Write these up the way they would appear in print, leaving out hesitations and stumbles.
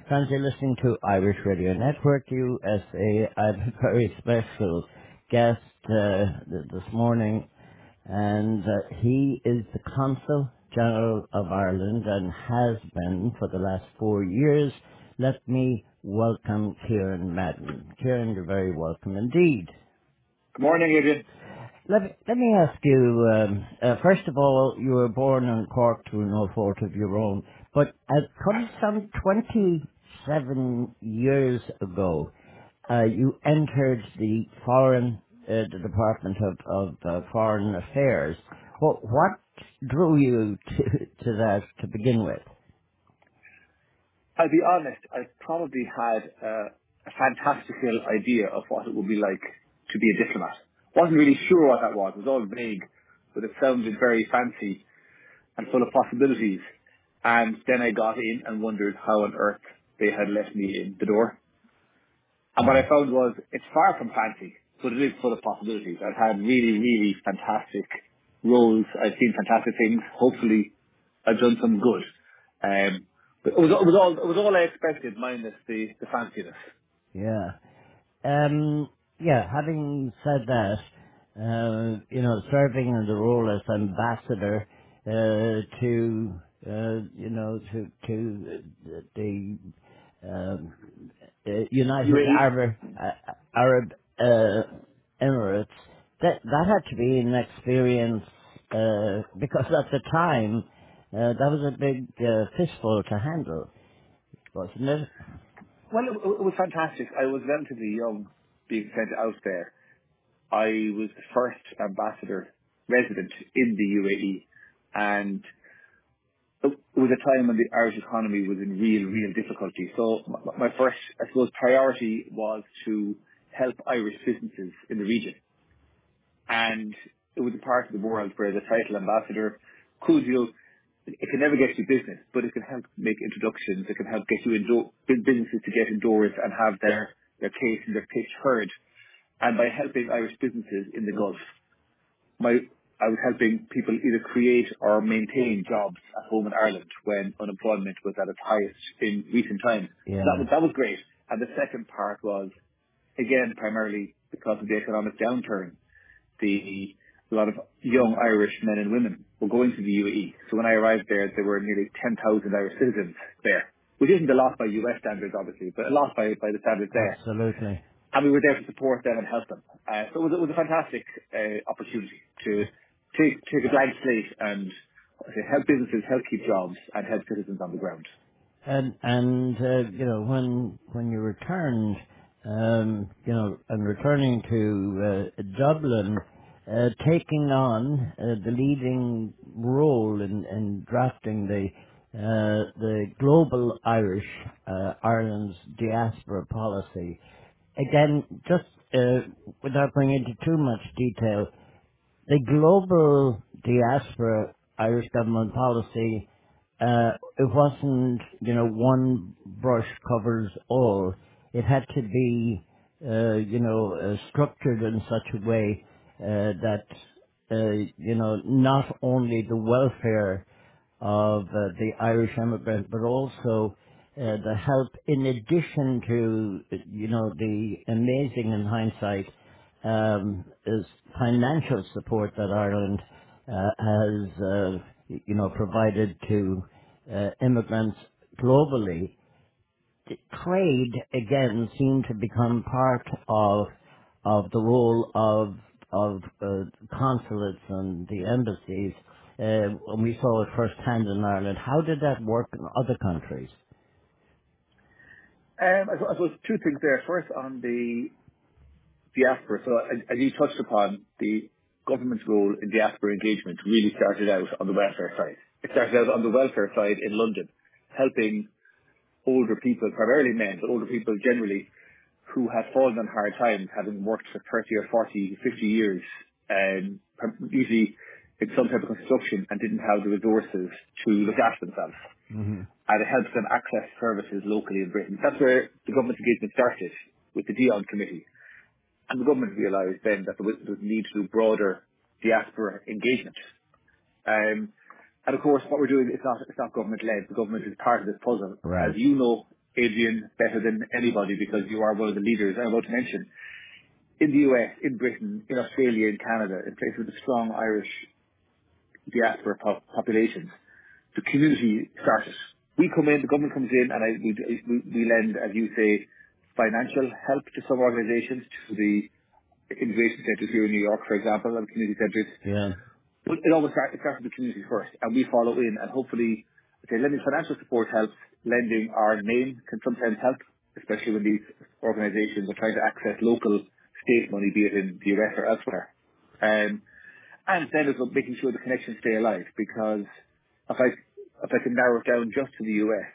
Fans, you're listening to Irish Radio Network USA. I have a very special guest this morning, and he is the Consul General of Ireland and has been for the last 4 years. Let me welcome Kieran Madden. Kieran, you're very welcome indeed. Good morning, Adrian. Let me ask you, first of all, you were born in Cork through no fault of your own, but some 27 years ago, you entered the Department of Foreign Affairs. What drew you to that to begin with? I'll be honest, I probably had a fantastical idea of what it would be like to be a diplomat. Wasn't really sure what that was. It was all vague, but it sounded very fancy and full of possibilities. And then I got in and wondered how on earth they had let me in the door. And what I Ah, found was it's far from fancy, but it is full of possibilities. I've had really, really fantastic roles. I've seen fantastic things. Hopefully, I've done some good. But it was all I expected, minus the fanciness. yeah. Having said that, serving in the role as ambassador to the um, United UAE. Arab Emirates, that had to be an experience because at the time that was a big fistful to handle, wasn't it? Well, it was fantastic. I was relatively young being sent out there. I was the first ambassador resident in the UAE, and it was a time when the Irish economy was in real difficulty. So my first, I suppose, priority was to help Irish businesses in the region. And it was a part of the world where the title ambassador could, it can never get you business, but it can help make introductions. It can help get you businesses to get indoors and have their case and their pitch heard. And by helping Irish businesses in the Gulf, I was helping people either create or maintain jobs at home in Ireland when unemployment was at its highest in recent times. So Yeah, that was great. And the second part was, again, primarily because of the economic downturn, a lot of young Irish men and women were going to the UAE. So when I arrived there were nearly 10,000 Irish citizens there, which isn't a lot by US standards, obviously, but a lot by the standards there. absolutely. And we were there to support them and help them. So it was a fantastic opportunity to take a blank slate and help businesses, help keep jobs, and help citizens on the ground. And when you returned, and returning to Dublin, taking on the leading role in drafting the global Ireland's diaspora policy. Again, just without going into too much detail, the global diaspora Irish government policy, it wasn't, one brush covers all. It had to be, structured in such a way that, not only the welfare of the Irish immigrant, but also the help in addition to, the amazing in hindsight is financial support that Ireland has, provided to immigrants globally. Trade again seemed to become part of the role of consulates and the embassies. And we saw it firsthand in Ireland. How did that work in other countries? I suppose two things there. First, on the diaspora. So as you touched upon, the government's role in diaspora engagement really started out on the welfare side. It started out on the welfare side in London, helping older people, primarily men, but older people generally, who had fallen on hard times, having worked for 30 or 40, 50 years, usually in some type of construction and didn't have the resources to look after themselves. Hmm. And it helps them access services locally in Britain. That's where the government engagement started with the Dion Committee. And the government realised then that there was a need to do broader diaspora engagement. And of course, what we're doing is not government led. The government is part of this puzzle. As Right. you know, Adrian, better than anybody because you are one of the leaders. I'm about to mention in the US, in Britain, in Australia, in Canada, in places with a strong Irish diaspora populations, the community started. We come in, the government comes in, and we lend, as you say, financial help to some organisations, to the innovation centres here in New York, for example, and community centres. Yeah. But it starts with the community first, and we follow in, and hopefully, okay, lending financial support helps. Lending our name can sometimes help, especially when these organisations are trying to access local state money, be it in the US or elsewhere. Um, and then it's about making sure the connections stay alive, because if I can narrow it down just to the US,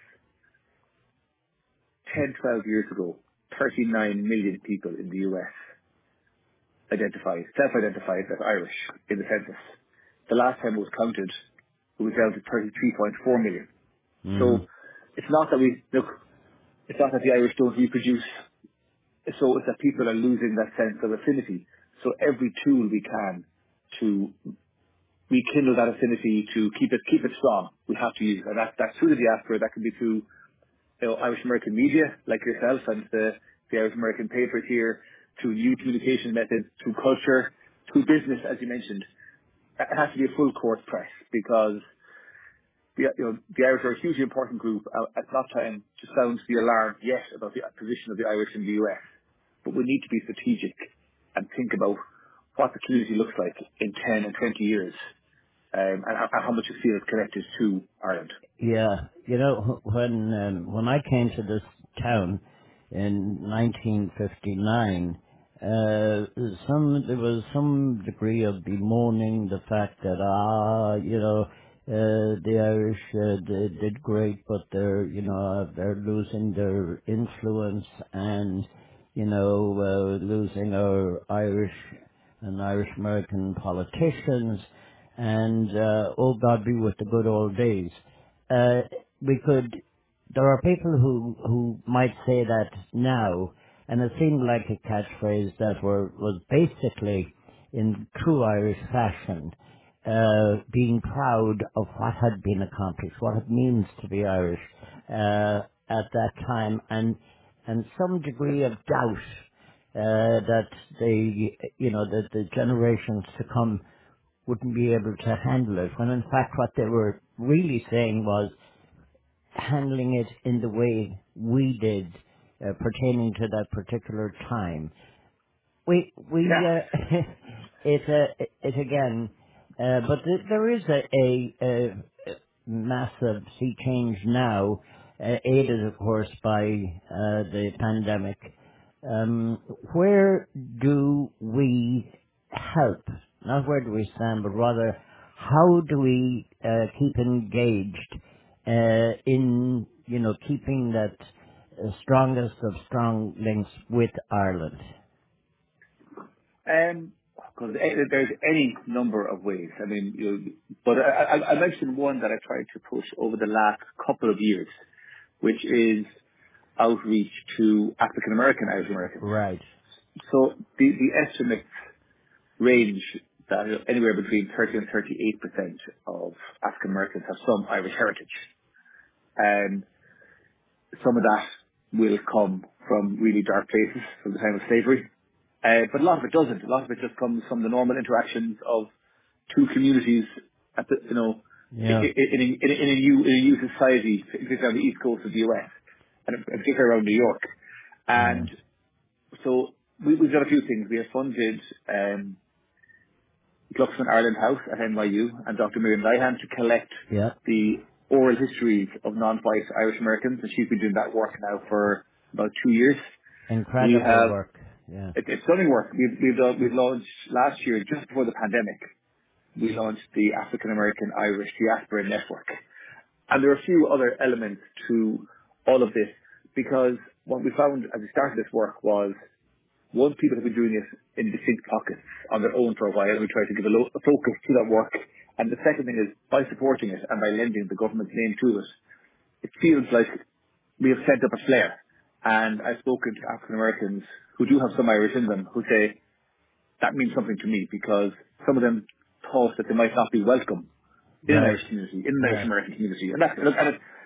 10, 12 years ago, 39 million people in the US self-identified as Irish in the census. The last time it was counted, it was down to 33.4 million. Mm. So it's not that it's not that the Irish don't reproduce, so it's that people are losing that sense of affinity. So every tool we can to rekindle that affinity, to keep it strong, we have to use. And that's through the diaspora. That can be through Irish American media like yourself and the Irish American papers here, through new communication methods, through culture, through business, as you mentioned. It has to be a full court press because the Irish are a hugely important group. It's not time to sound the alarm yet about the position of the Irish in the US, but we need to be strategic and think about what the community looks like in 10 and 20 years, and how much it feels connected to Ireland. Yeah, when I came to this town in 1959, there was some degree of bemoaning the fact that the Irish they did great, but they're losing their influence and losing our Irish and Irish American politicians, and oh God be with the good old days. Uh, we could, there are people who might say that now, and it seemed like a catchphrase that was basically in true Irish fashion, being proud of what had been accomplished, what it means to be Irish, at that time, and some degree of doubt, that that the generations to come wouldn't be able to handle it, when in fact what they were really saying was handling it in the way we did, pertaining to that particular time. We Yeah. it again, but there is a massive sea change now, aided of course by the pandemic. Um, where do we help? Not where do we stand, but rather how do we keep engaged in keeping that strongest of strong links with Ireland? Because there's any number of ways. I mean, but I mentioned one that I tried to push over the last couple of years, which is outreach to African American Irish Americans. Right. So the estimates range that anywhere between 30 and 38% of African Americans have some Irish heritage, and some of that will come from really dark places from the time of slavery. But a lot of it doesn't. A lot of it just comes from the normal interactions of two communities at the, Yeah. in a new society, particularly on the east coast of the US, and particularly around New York. Yeah. And so we've done a few things. We have funded Glucksman Ireland House at NYU and Dr. Miriam Lyhan to collect Yeah. the oral histories of non-white Irish Americans, and she's been doing that work now for about 2 years. We Incredible have work. Yeah. it's stunning work. We've launched last year, just before the pandemic. We launched the African American Irish Diaspora Network, and there are a few other elements to all of this, because what we found as we started this work was, one, people have been doing this in distinct pockets on their own for a while, and we try to give a focus to that work. And the second thing is, by supporting it and by lending the government's name to it, it feels like we have sent up a flare. And I've spoken to African Americans who do have some Irish in them who say that means something to me, because some of them thought that they might not be welcome in an Right. Irish community, in an Irish Yeah. American community. And that's,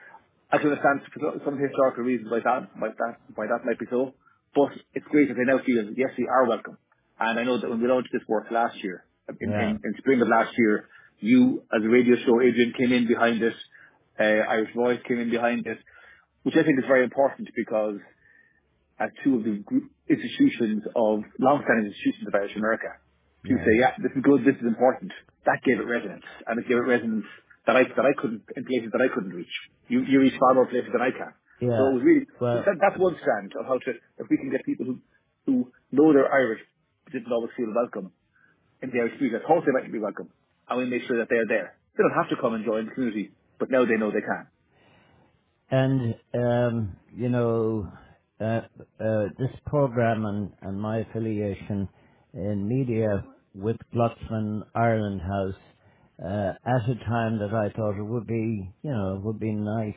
I can understand some historical reasons why that might be so, but it's great that they now feel that yes, we are welcome. And I know that when we launched this work last year, Yeah, in spring of last year, you as a radio show, Adrian came in behind it, Irish Voice came in behind it, which I think is very important because as two of the institutions of long-standing institutions of Irish America to yeah, say, yeah, this is good, this is important. That gave it resonance, and it gave it resonance that I couldn't in places that I couldn't reach. You reach far more places than I can. So yeah. it was really Well, that's one strand of how to if we can get people who know they're Irish but didn't always feel welcome in the Irish community, that thought they might be welcome, and we make sure that they're there. They don't have to come and join the community, but now they know they can. and you know, this program and my affiliation in media with Glucksman Ireland House at a time that I thought it would be, you know, would be nice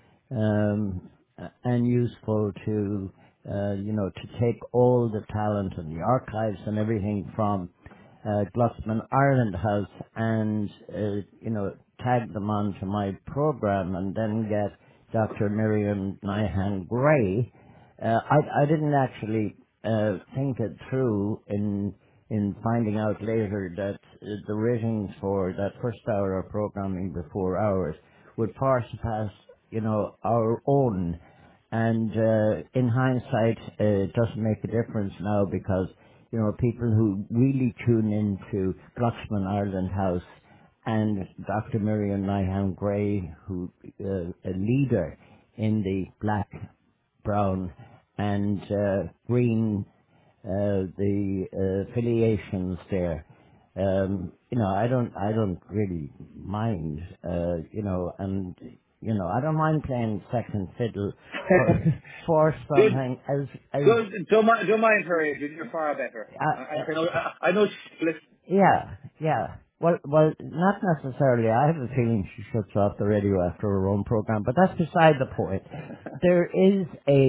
and useful to, you know, to take all the talent and the archives and everything from Glucksman Ireland House and, you know, tag them onto my program and then get Dr. Miriam Nyhan Gray. I didn't actually think it through in finding out later that the ratings for that first hour of programming before hours would far surpass, you know, our own. And in hindsight, it doesn't make a difference now because, you know, people who really tune into Glucksman Ireland House and Dr. Miriam Nyhan Gray, who a leader in the black, brown, and green the affiliations there. You know, I don't really mind, you know, and, you know, I don't mind playing second fiddle for Good. something as, Good. Don't mind her, Adrian. You're far better. I know she's listening. yeah, yeah. Well, not necessarily. I have a feeling she shuts off the radio after her own program, but that's beside the point. There is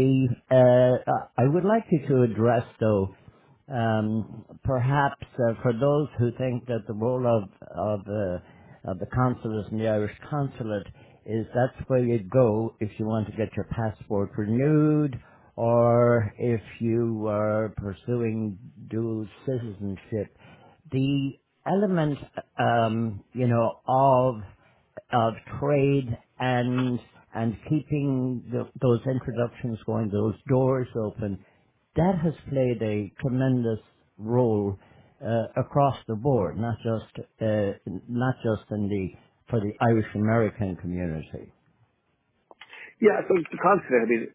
I would like you to address though, perhaps for those who think that the role of the consulate and the Irish consulate is that's where you go if you want to get your passport renewed, or if you are pursuing dual citizenship. The element, you know, of trade and keeping those introductions going, those doors open, that has played a tremendous role across the board, not just in the for the Irish American community. Yeah, so the consulate, I mean,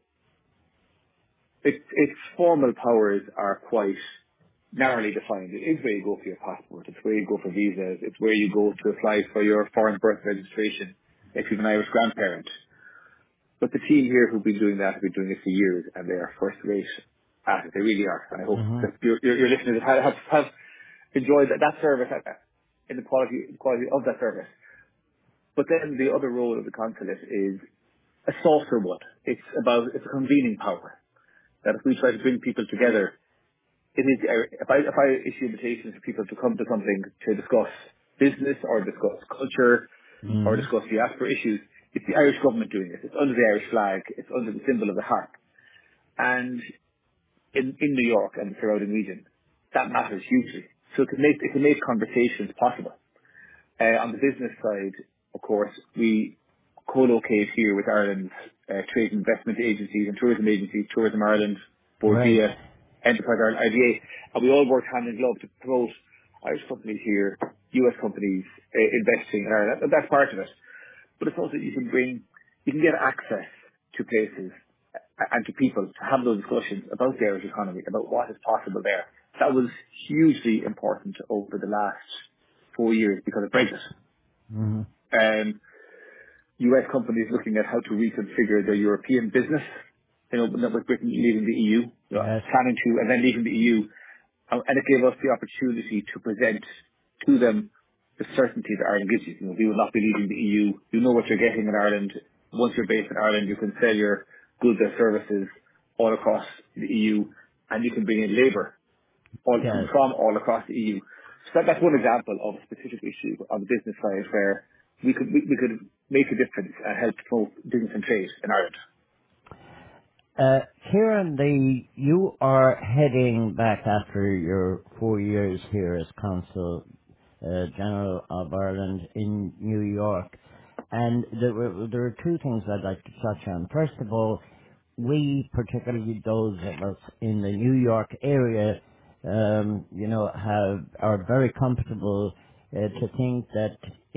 its formal powers are quite narrowly defined. It is where you go for your passport. It's where you go for visas. It's where you go to apply for your foreign birth registration if you've an Irish grandparent. But the team here who've been doing that have been doing it for years, and they are first rate at it. They really are. And I hope Hmm. that your listeners have enjoyed that service in the quality of that service. But then the other role of the consulate is a softer one. It's a convening power. That if we try to bring people together, it is if I issue invitations for people to come to something to discuss business or discuss culture or Hmm. discuss diaspora issues, it's the Irish government doing it. It's under the Irish flag. It's under the symbol of the harp. And in New York and the surrounding region, that matters hugely. So it can make conversations possible. On the business side, of course, we co-locate here with Ireland's trade and investment agencies and tourism agencies, Tourism Ireland, Right. Bourdia, Enterprise Ireland, IDA, and we all work hand in glove to promote Irish companies here, US companies investing in Ireland. That's part of it. But it's also you can get access to places and to people to have those discussions about the Irish economy, about what is possible there. That was hugely important over the last 4 years because of Brexit. Hmm. US companies looking at how to reconfigure their European business, with Britain leaving the EU, Yes. planning to, and then leaving the EU. And it gave us the opportunity to present to them the certainty that Ireland gives you. We will not be leaving the EU. You know what you're getting in Ireland. Once you're based in Ireland, you can sell your goods or services all across the EU, and you can bring in labour Yes. from all across the EU. So that's one example of a specific issue on the business side where we could make a difference and help promote business and trade in Ireland. Kieran, you are heading back after your 4 years here as Consul General of Ireland in New York. And there are two things I'd like to touch on. First of all, we, particularly those of us in the New York area, are very comfortable to think that,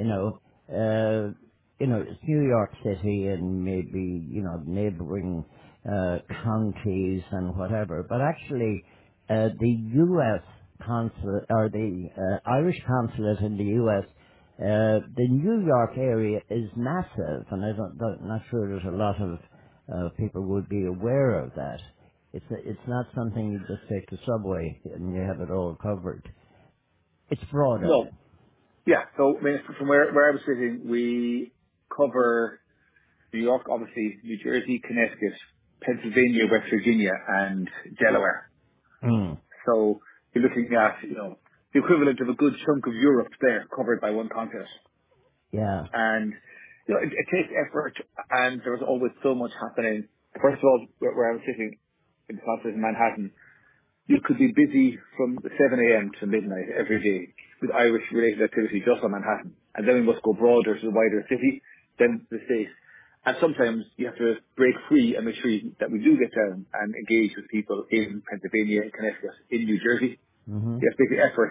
it's New York City and maybe, neighboring counties and whatever. But actually, the U.S. consulate or the Irish consulate in the U.S. The New York area is massive, and not sure there's a lot of people would be aware of that. It's not something you just take the subway and you have it all covered. It's broader. No. Yeah. So I mean, from where I was sitting, we cover New York, obviously, New Jersey, Connecticut, Pennsylvania, West Virginia, and Delaware. Mm. So you're looking at, the equivalent of a good chunk of Europe there covered by one continent. Yeah. And, it takes effort, and there was always so much happening. First of all, where I was sitting in the consulate in Manhattan, you could be busy from 7 a.m. to midnight every day with Irish-related activity just on Manhattan. And then we must go broader to the wider city, then the state. And sometimes you have to break free and make sure that we do get down and engage with people in Pennsylvania, in Connecticut, in New Jersey. Mhm. You have to make the effort.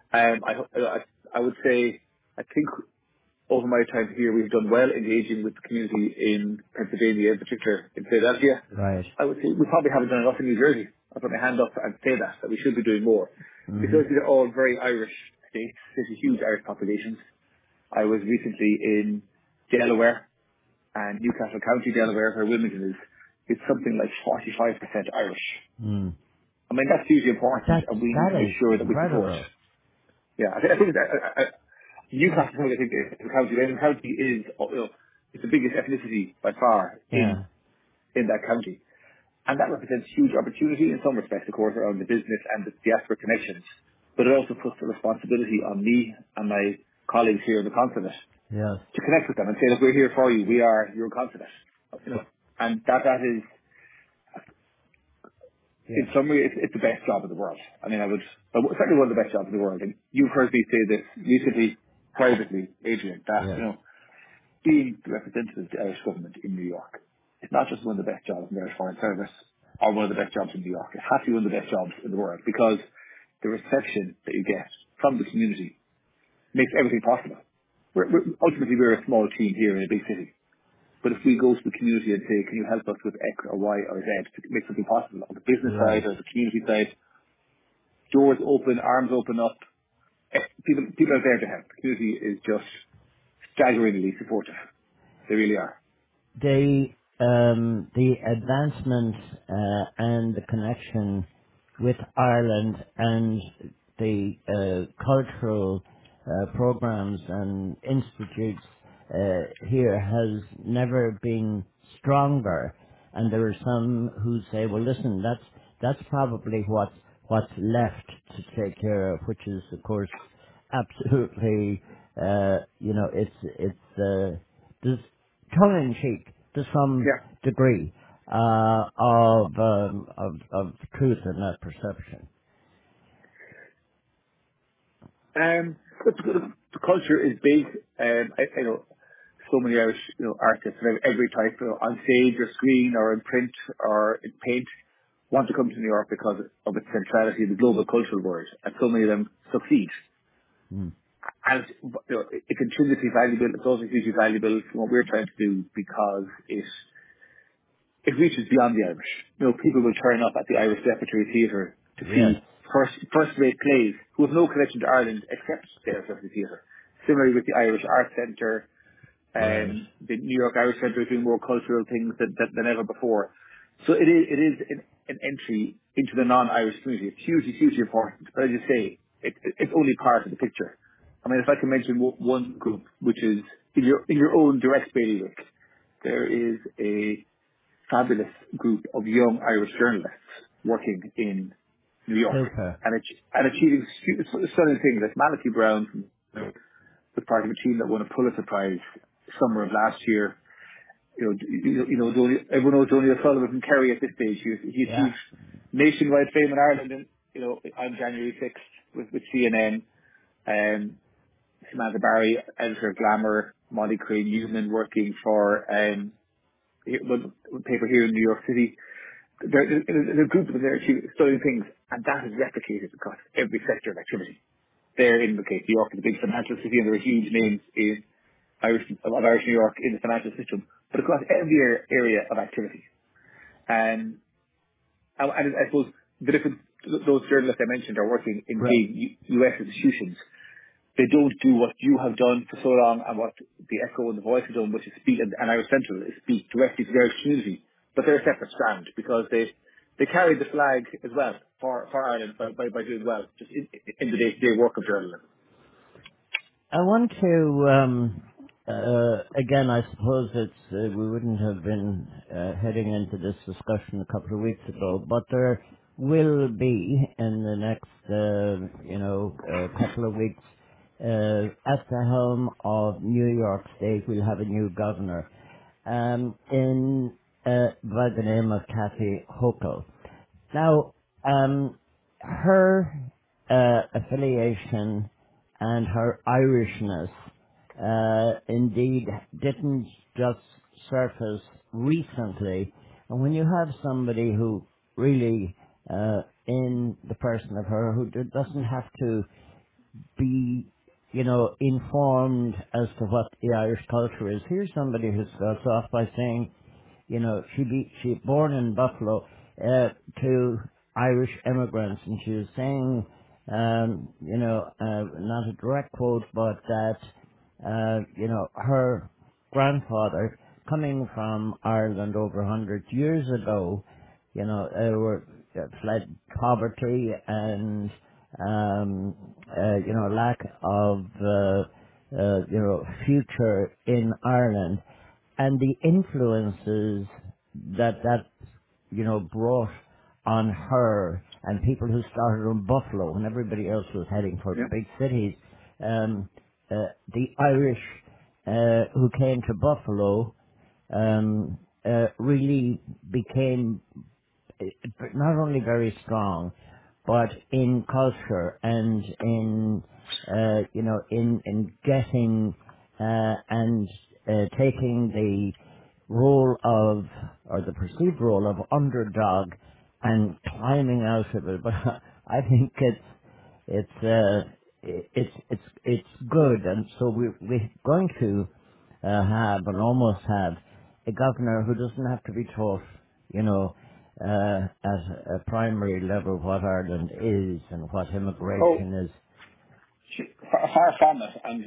I would say, I think over my time here, we've done well engaging with the community in Pennsylvania, in particular in Philadelphia. Right. I would say we probably haven't done enough in New Jersey. I'll put my hand up and say that we should be doing more. Because Mhm. these are all very Irish states. There's a huge Irish population. I was recently in Delaware and Newcastle County, Delaware, where Wilmington is. It's something like 45% Irish. Mm. I mean, that's hugely important and we need to That make is sure that we support. incredible. Yeah, I think that, Newcastle County, I think, is the county. Lennon County is, it's the biggest ethnicity by far Yeah. in that county. And that represents huge opportunity in some respects, of course, around the business and the diaspora connections. But it also puts the responsibility on me and my colleagues here in the consulate Yes. to connect with them and say, look, we're here for you. We are your consulate. And that is, in Yeah. summary, it's the best job in the world. I mean, certainly one of the best jobs in the world. And you've heard me say this recently, privately, Adrian, that, Yeah. being the representative of the Irish government in New York, it's not just one of the best jobs in the Irish Foreign Service or one of the best jobs in New York. It has to be one of the best jobs in the world because the reception that you get from the community makes everything possible. Ultimately, we're a small team here in a big city. But if we go to the community and say, can you help us with X or Y or Z to make something possible on the business side Right. or the community side, doors open, arms open up, people are there to help. The community is just staggeringly supportive. They really are. The advancement and the connection with Ireland and the cultural programs and institutes here has never been stronger. And there are some who say, well, listen, that's probably what's left to take care of, which is, of course, absolutely, there's tongue in cheek to some Yeah. degree of truth in that perception. But the culture is big. I know so many Irish, artists of every type, on stage or screen or in print or in paint, want to come to New York because of its centrality in the global cultural world, and so many of them succeed. Mm. And it's intrinsically valuable. It's also hugely valuable from what we're trying to do because it reaches beyond the Irish. People will turn up at the Irish Repertory Theatre to Yes, see first-rate plays who have no connection to Ireland except the Irish Repertory Theatre. Similarly with the Irish Arts Centre, right. the New York Irish Centre is doing more cultural things than ever before. So it is an entry into the non-Irish community. It's hugely, hugely important. But as you say, it's only part of the picture. I mean, if I can mention one group, which is in your own direct bailiwick, there is a fabulous group of young Irish journalists working in New York Super. and achieving stunning things. Like Malachi Brown was part of a team that won a Pulitzer Prize summer of last year. Everyone knows Donny O'Sullivan from Kerry at this stage. He Yeah. achieved nationwide fame in Ireland, on January 6th with CNN. Samantha Barry, editor of Glamour, Molly Crane Newman working for one paper here in New York City. There's a group of them there studying things, and that is replicated across every sector of activity. They're in the case. New York is a big financial city, and there are huge names in Irish New York in the financial system, but across every area of activity. And I suppose the different those journalists I mentioned are working in Right. big U.S. institutions. They don't do what you have done for so long and what the Echo and the Voice have done, which is speak, and Irish Central is speak directly to the Irish community. But they're a separate strand because they carry the flag as well for Ireland by doing well just in the day-to-day work of journalism. I want to, again, I suppose we wouldn't have been heading into this discussion a couple of weeks ago, but there will be in the next, couple of weeks, at the helm of New York State, we'll have a new governor, by the name of Kathy Hochul. Now, her affiliation and her Irishness indeed didn't just surface recently. And when you have somebody who really, in the person of her, who doesn't have to be, informed as to what the Irish culture is, here's somebody who starts off by saying, she born in Buffalo to Irish immigrants, and she was saying, not a direct quote, but that, her grandfather, coming from Ireland over 100 years ago, were fled poverty and, lack of, future in Ireland, and the influences that brought on her and people who started in Buffalo when everybody else was heading for the Yeah. big cities. Um, the Irish who came to Buffalo really became not only very strong, but in culture and in in getting and taking the role of or the perceived role of underdog and climbing out of it. But I think it's good, and so we're going to have and almost have a governor who doesn't have to be taught, at a primary level what Ireland is and what Oh, immigration is. far from it. And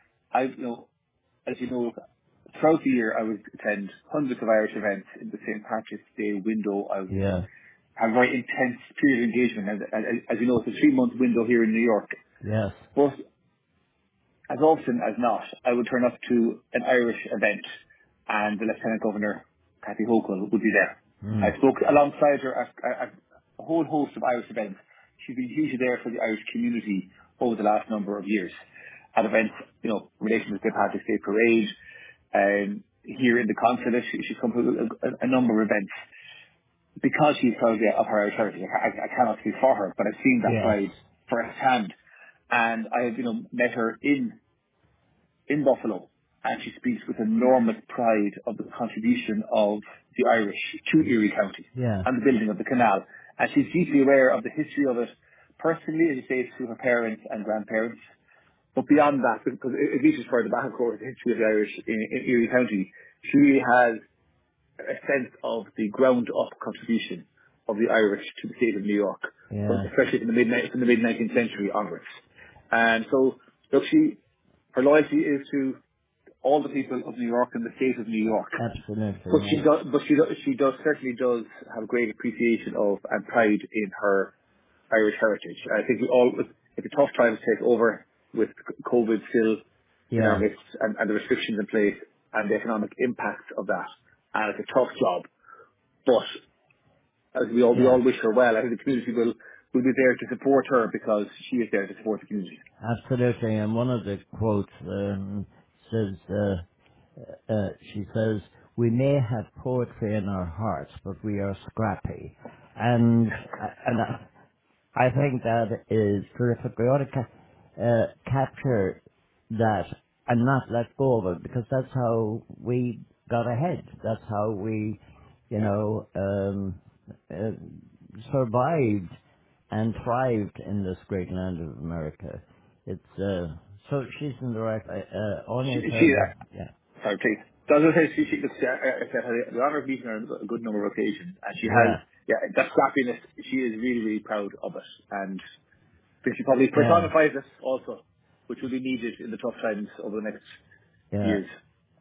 as you know, throughout the year I would attend hundreds of Irish events in the St. Patrick's Day window. I would Yeah. have a very intense period of engagement. And as you know, it's a 3-month window here in New York. Yes. But as often as not, I would turn up to an Irish event and the Lieutenant Governor, Kathy Hochul, would be there. Mm. I spoke alongside her at a whole host of Irish events. She's been hugely there for the Irish community over the last number of years. At events, relating to the St. Patrick's Day Parade, here in the consulate, she's come to a number of events because she's proud of her Irish heritage. I cannot speak for her, but I've seen that Yes. pride firsthand. And I have, met her in Buffalo, and she speaks with enormous pride of the contribution of the Irish to Erie County Yeah. and the building of the canal. And she's deeply aware of the history of it personally, as you say, through her parents and grandparents. But beyond that, because it reaches further back, of course, the history of the Irish in Erie County, she really has a sense of the ground-up contribution of the Irish to the state of New York, Yeah. especially from the mid 19th century onwards. And so, look, her loyalty is to all the people of New York and the state of New York. Absolutely. But Yeah. she certainly does have great appreciation of and pride in her Irish heritage. I think it's a tough time to take over with COVID still in our Yeah. midst and the restrictions in place and the economic impact of that. And it's a tough job. But as we Yeah. all wish her well, I think the community will be there to support her because she is there to support the community. Absolutely. And one of the quotes says. she says, we may have poetry in our hearts, but we are scrappy. And I think that is terrific. We ought to capture that and not let go of it, because that's how we got ahead. That's how we, you know, uh, survived and thrived in this great land of America. It's so she's in the right. Anya She Sheridan, yeah, sorry, please. So as I say, she looks, had the honour of meeting her on a good number of occasions, and she has, yeah, yeah, that scrappiness, she is really, really proud of it, and I think she probably yeah, personifies it also, which will be needed in the tough times over the next yeah. years.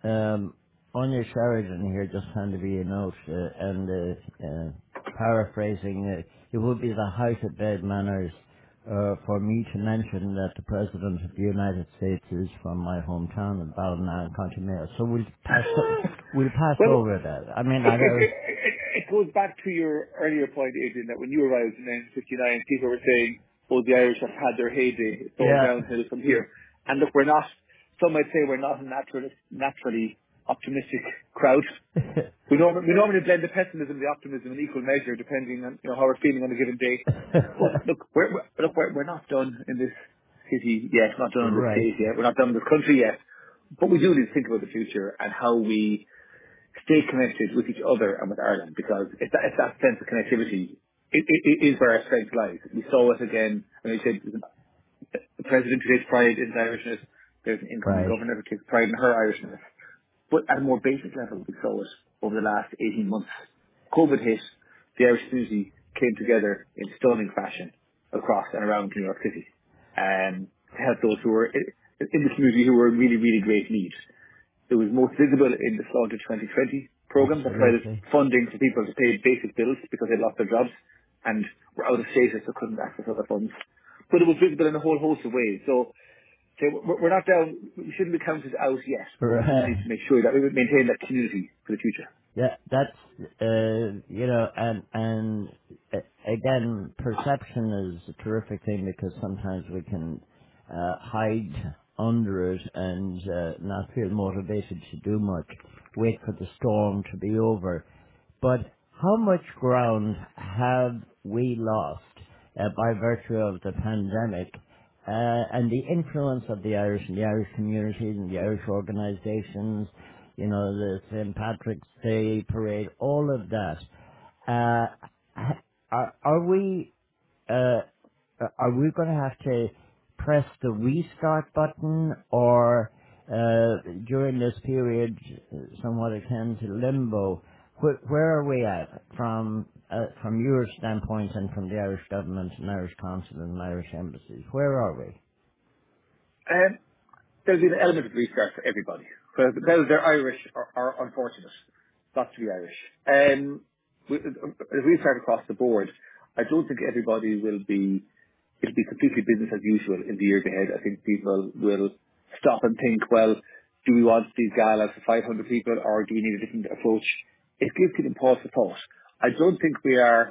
On your Sheridan here, just handed me a note, and paraphrasing, it would be the height of bad manners for me to mention that the President of the United States is from my hometown of Ballina, County Mayo. So we'll pass Well, over that. I mean, it, I it, don't, it, it goes back to your earlier point, Adrian, that when you arrived in 1959, people were saying, oh, the Irish have had their heyday, it's all yeah, downhill from here. And look, we're not, some might say we're not a naturally optimistic crowd. We normally blend the pessimism and the optimism in equal measure, depending on how we're feeling on a given day. But look, we're not done in this city yet. Not done in this right, state yet. We're not done in this country yet. But we do need to think about the future and how we stay connected with each other and with Ireland, because it's that sense of connectivity. It is where our strength lies. We saw it again. And I said the president who takes pride in his Irishness. There's an incoming right, governor who takes pride in her Irishness. But at a more basic level, we saw it over the last 18 months. COVID hit, the Irish community came together in stunning fashion across and around New York City, to help those who were in the community who were in really, really great need. It was most visible in the Slaughter 2020 program that provided absolutely, funding for people to pay basic bills because they'd lost their jobs and were out of status so couldn't access other funds. But it was visible in a whole host of ways. So we're not down, we shouldn't be counted out yet, but we do need right. to make sure that we maintain that community for the future. Yeah, that's and again, perception is a terrific thing, because sometimes we can hide under it and not feel motivated to do much. Wait for the storm to be over. But how much ground have we lost by virtue of the pandemic and the influence of the Irish and the Irish communities and the Irish organisations, you know, the St. Patrick's Day parade, all of that. Are we uh, are we going to have to press the restart button, or during this period, somewhat akin to limbo? Where are we at from your standpoint and from the Irish government and Irish consul and Irish embassies? Where are we? And there's an element of restart for everybody. Whether they're Irish or unfortunate not to be Irish. As we start across the board, I don't think everybody it'll be completely business as usual in the years ahead. I think people will stop and think, well, do we want these galas for 500 people, or do we need a different approach? It gives people pause for thought. I don't think we are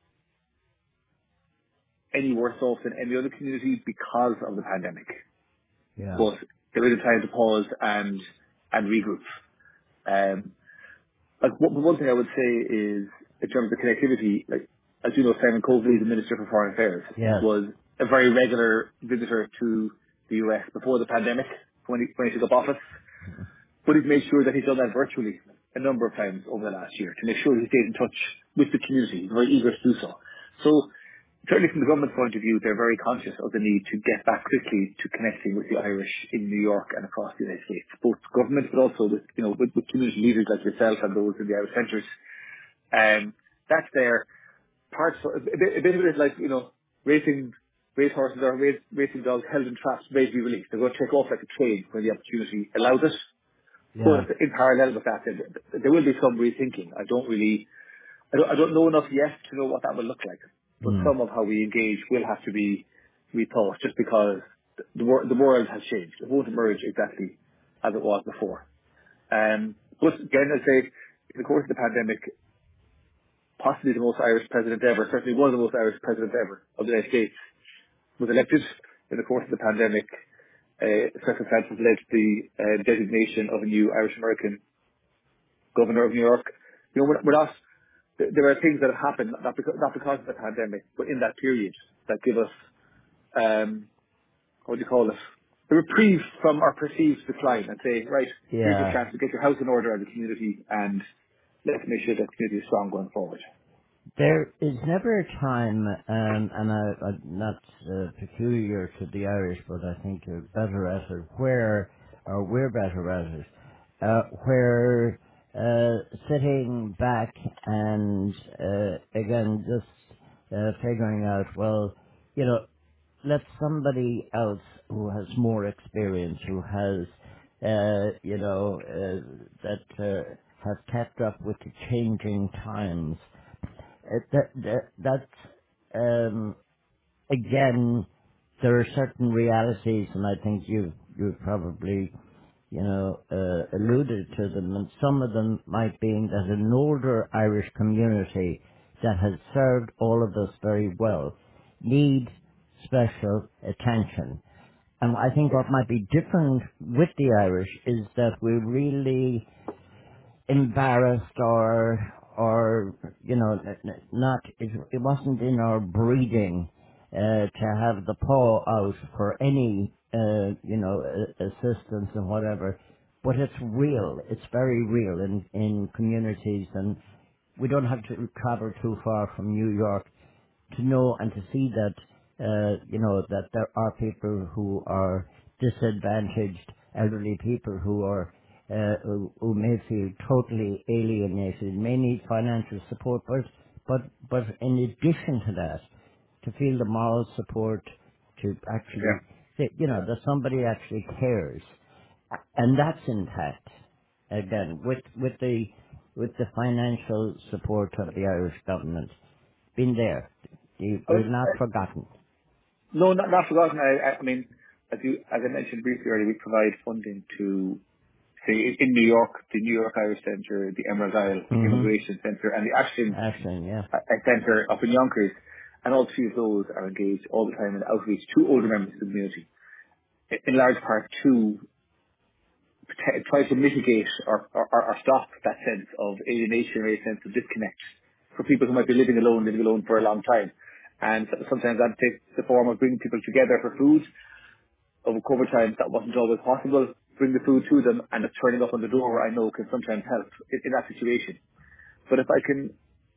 any worse off than any other community because of the pandemic. Yeah. But there is a time to pause and regroup. Um, like one thing I would say is, in terms of connectivity, like, as you know, Simon Coveney, the Minister for Foreign Affairs, Yes. was a very regular visitor to the US before the pandemic when he took up office. But he's made sure that he's done that virtually a number of times over the last year to make sure he stays in touch with the community. He's very eager to do so. So certainly from the government's point of view, they're very conscious of the need to get back quickly to connecting with the Irish in New York and across the United States, both government but also with community leaders like yourself and those in the Irish centres. That's their parts. A bit of it is like, racing racehorses or racing dogs held in traps may be released. They're going to take off like a train when the opportunity allows it. Yeah. But in parallel with that, there will be some rethinking. I don't know enough yet to know what that will look like. But Mm. some of how we engage will have to be rethought, just because the world has changed. It won't emerge exactly as it was before. But again, I'd say, in the course of the pandemic, possibly the most Irish president ever, certainly one of the most Irish presidents ever of the United States, was elected in the course of the pandemic. circumstances led to the designation of a new Irish American governor of New York. You know, we're not. There are things that have happened not because of the pandemic, but in that period that give us what do you call it? A reprieve from our perceived decline and say, right, here's your Yeah. chance to get your house in order as a community and let's make sure that the community is strong going forward. There is never a time, and I'm not peculiar to the Irish, but I think you're better at it, or we're better at it, where sitting back and, again, just figuring out, well, you know, let somebody else who has more experience, who has, that has kept up with the changing times, that's again, there are certain realities, and I think you've probably alluded to them, and some of them might be that an older Irish community that has served all of us very well needs special attention. And I think Yeah. what might be different with the Irish is that we really embarrassed or not it wasn't in our breeding to have the paw out for any assistance and whatever, but it's real, it's very real in communities, and we don't have to travel too far from New York to know and to see that that there are people who are disadvantaged, elderly people who are who may feel totally alienated, may need financial support, but in addition to that, to feel the moral support, to Yeah. actually that somebody actually cares, and that's intact again with the financial support of the Irish government. Been there. Oh, We're not forgotten. no, not forgotten. I mean, as I mentioned briefly earlier, we provide funding to, say, in New York, the New York Irish Centre, the Emerald Isle Hmm. Immigration Centre, and the Ashton Actually, yeah. Centre up in Yonkers. And all three of those are engaged all the time in outreach to older members of the community, in large part to try to mitigate or stop that sense of alienation or a sense of disconnect for people who might be living alone for a long time. And sometimes that takes the form of bringing people together for food. Over COVID times, that wasn't always possible. Bring the food to them, and it's turning up on the door, I know, can sometimes help in that situation. But if I can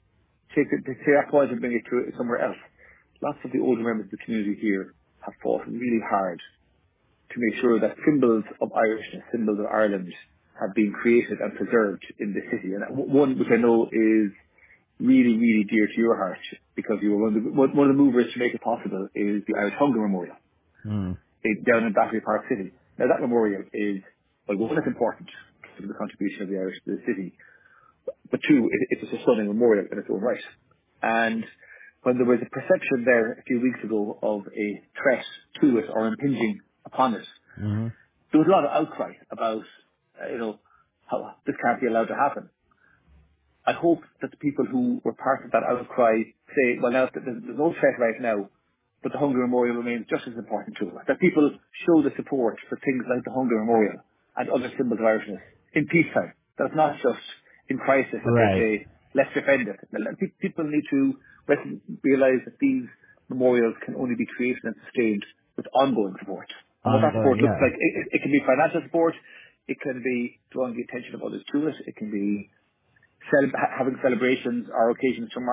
take that point and bring it to somewhere else, lots of the older members of the community here have fought really hard to make sure that symbols of Irishness, symbols of Ireland, have been created and preserved in the city. And one which I know is really, really dear to your heart, because you were one of the movers to make it possible, is the Irish Hunger Memorial Hmm. down in Battery Park City. Now that memorial is, well, one, it's important to the contribution of the Irish to the city, but two, it's a stunning memorial in its own right. And when there was a perception there a few weeks ago of a threat to it or impinging upon it, Hmm. there was a lot of outcry about, how this can't be allowed to happen. I hope that the people who were part of that outcry say, well, now there's no threat right now, but the Hunger Memorial remains just as important to us. That people show the support for things like the Hunger Memorial and other symbols of Irishness in peacetime. That's not just in crisis that they Right. say, let's defend it. People need to realise that these memorials can only be created and sustained with ongoing support. And what that Ongoing, support looks yeah. like, it can be financial support, it can be drawing the attention of others to it, it can be having celebrations or occasions to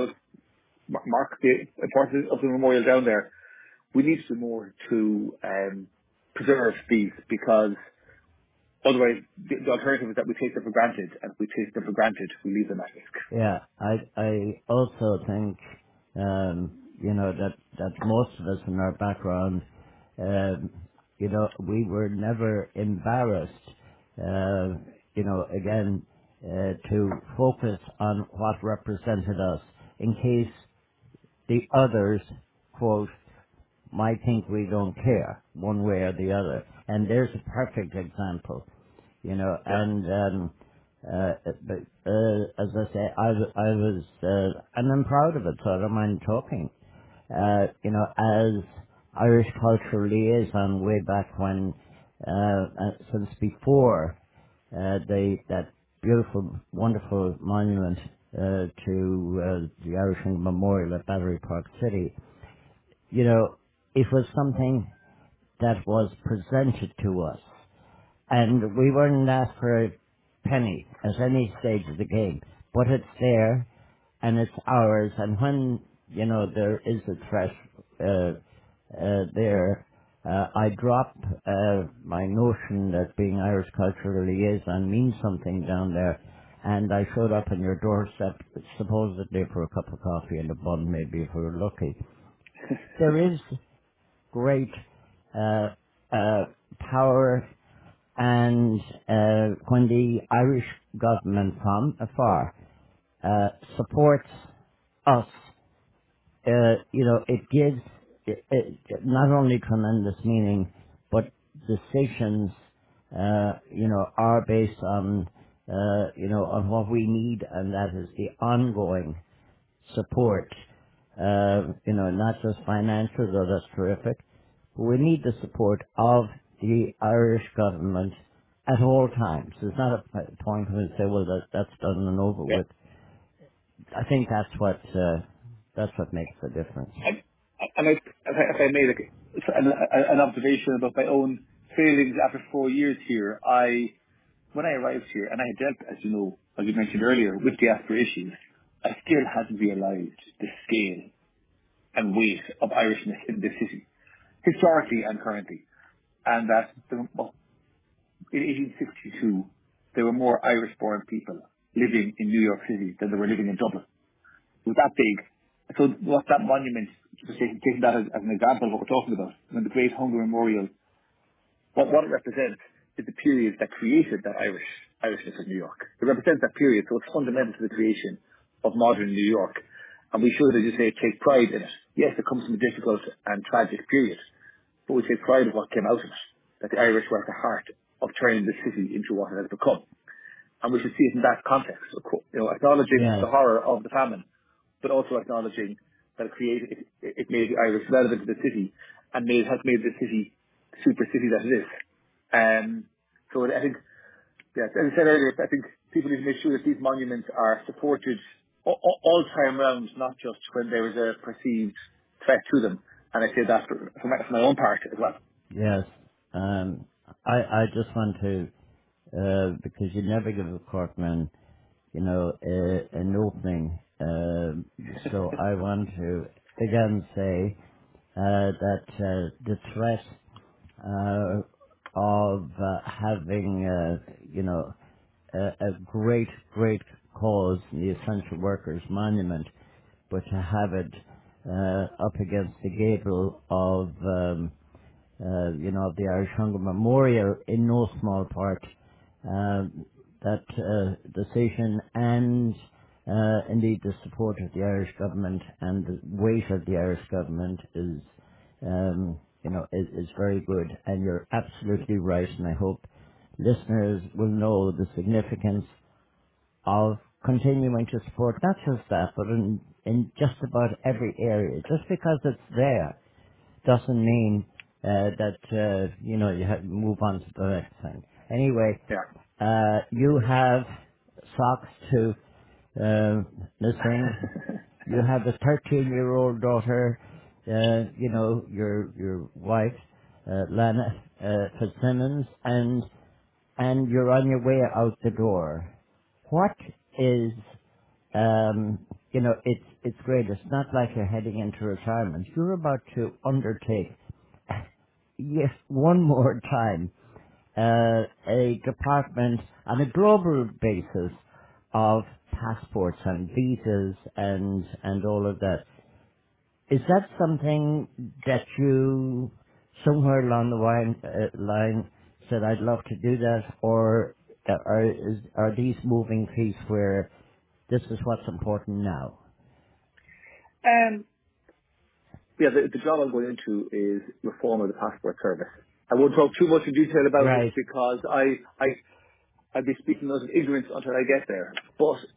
mark the importance of the memorial down there. We need to do more to preserve these, because otherwise the alternative is that we take them for granted, and if we take them for granted, we leave them at risk. Yeah. I also think, that most of us in our background, we were never embarrassed, again, to focus on what represented us in case the others, quote, might think we don't care one way or the other. And there's a perfect example, Yeah, and but as I say, I was, and I'm proud of it, so I don't mind talking. As Irish cultural liaison way back when, since before that beautiful, wonderful monument to the Irish Memorial at Battery Park City. You know, it was something that was presented to us, and we weren't asked for a penny at any stage of the game, but it's there, and it's ours, and when, you know, there is a threat there, I drop my notion that being Irish cultural liaison means something down there, and I showed up on your doorstep supposedly for a cup of coffee and a bun, maybe if we were lucky. There is great uh, uh, power, and when the Irish government from afar supports us, you know, it gives not only tremendous meaning, but decisions, you know, are based on, you know, on what we need, and that is the ongoing support, you know, not just financial, though that's terrific, but we need the support of the Irish government at all times. There's not a point when we say, well, that's done and over Yeah. with. I think that's what makes the difference. And, if I made like an observation about my own failings after 4 years here, when I arrived here, and I had dealt, as you know, as you mentioned earlier, with diaspora issues, I still hadn't realised the scale and weight of Irishness in this city, historically and currently. And that in 1862, there were more Irish-born people living in New York City than there were living in Dublin. It was that big. So what that monument, just taking that as an example of what we're talking about, when the Great Hunger Memorial, what it represents is the period that created that Irishness of New York. It represents that period, so it's fundamental to the creation of modern New York. And we should, as you say, take pride in it. Yes, it comes from a difficult and tragic period, but we take pride of what came out of it, that the Irish were at the heart of turning the city into what it has become. And we should see it in that context, you know, acknowledging Yes, the horror of the famine, but also acknowledging that it made the Irish relevant to the city and has made the city the super city that it is. So I think, yeah, as I said earlier, I think people need to make sure that these monuments are supported all time round, not just when there is a perceived threat to them. And I say that for my own part as well. yes. I just want to, because you never give a courtman, you know, an opening. So I want to again say that the threat of having, you know, a great cause, the Essential Workers Monument, but to have it up against the gable of, you know, the Irish Hunger Memorial in no small part, that decision and indeed the support of the Irish government and the weight of the Irish government is, you know, is very good. And you're absolutely right, and I hope listeners will know the significance of continuing to support not just that, but in just about every area. Just because it's there doesn't mean that you know you have to move on to the next thing. Anyway, Yeah. you have socks to missing. You have a 13-year-old daughter. You know your wife, Lana Fitzsimmons, and you're on your way out the door. What is you know, it's great. It's not like you're heading into retirement. You're about to undertake, yes, one more time, a department on a global basis of passports and visas and all of that. Is that something that you somewhere along the line said I'd love to do that, or are these moving feet where this is what's important now? Um, yeah, the job I'm going into is reform of the passport service. I won't talk too much in detail about it Right. because I'd be speaking out of ignorance until I get there. But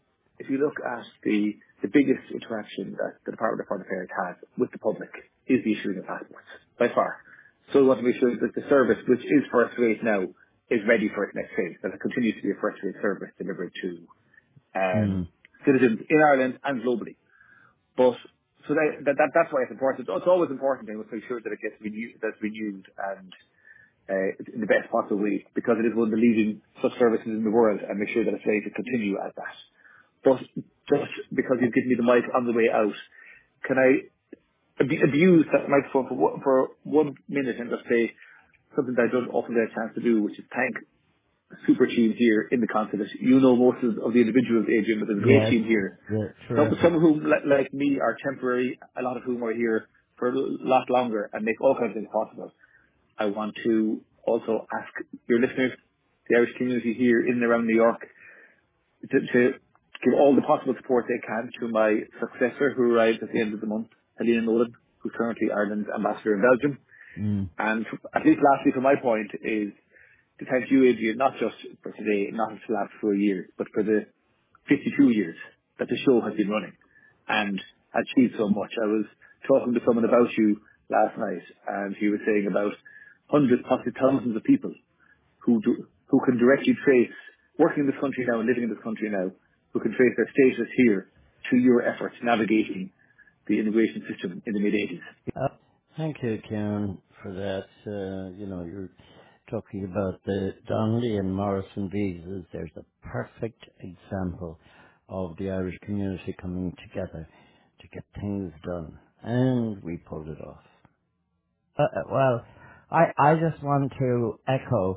if you look at the biggest interaction that the Department of Foreign Affairs has with the public is the issuing of passports, by far. So we want to make sure that the service, which is first rate now, is ready for its next phase, that it continues to be a first rate service delivered to Mm. citizens in Ireland and globally. But so that's why it's important. It's always important to make sure that it gets renewed, that's renewed and in the best possible way, because it is one of the leading such services in the world, and make sure that it's ready to continue as that. But just because you've given me the mic on the way out, can I abuse that microphone for 1 minute and just say something that I don't often get a chance to do, which is thank the super team here in the consulate. You know most of the individuals, Adrian, but there's a great Yes, team here. yeah, Some terrific. of whom, like me, are temporary, a lot of whom are here for a lot longer and make all kinds of things possible. I want to also ask your listeners, the Irish community here in and around New York, to give all the possible support they can to my successor who arrives at the end of the month, Helena Nolan, who's currently Ireland's ambassador in Belgium. Mm. And at least lastly, from my point, is to thank you, Adrian, not just for today, not just the last 4 years, but for the 52 years that the show has been running and achieved so much. I was talking to someone about you last night, and he was saying about hundreds, possibly thousands of people who can directly trace, working in this country now and living in this country now, who can trace their status here to your efforts navigating the immigration system in the mid-80s. Uh, Thank you, Karen, for that. You're talking about the Donnelly and Morrison visas. There's a perfect example of the Irish community coming together to get things done. And we pulled it off. Well, I just want to echo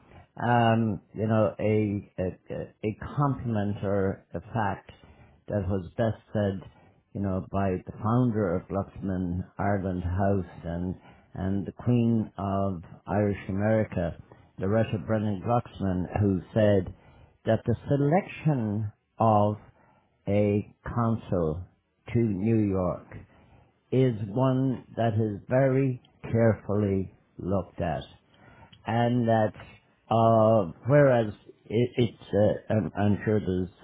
a compliment or a fact that was best said, by the founder of Glucksman Ireland House and the Queen of Irish America, Loretta Brennan Glucksman, who said that the selection of a consul to New York is one that is very carefully looked at, and that whereas I'm sure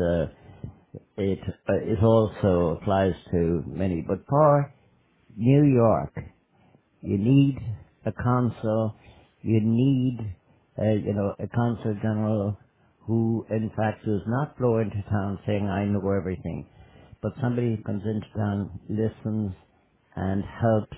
it also applies to many, but for New York, you need a consul, you need a consul general who in fact does not blow into town saying I know everything, but somebody who comes into town, listens and helps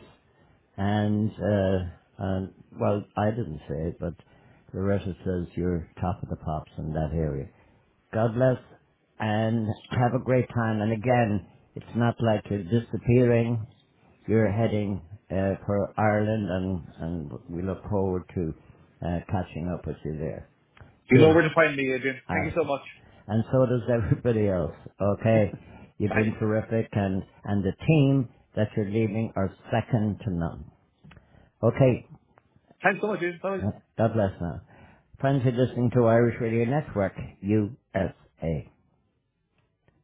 well, I didn't say it, but Loretta says you're top of the pops in that area. God bless, and have a great time. And again, it's not like you're disappearing. You're heading for Ireland, and we look forward to catching up with you there. You know Cheers. where to find me, Adrian. Thank you so much. And so does everybody else. Okay, you've been Thanks. terrific, and the team that you're leaving are second to none. Okay, Thanks so much, Adrian. Bye. God bless now. Friends, you're listening to Irish Radio Network, USA.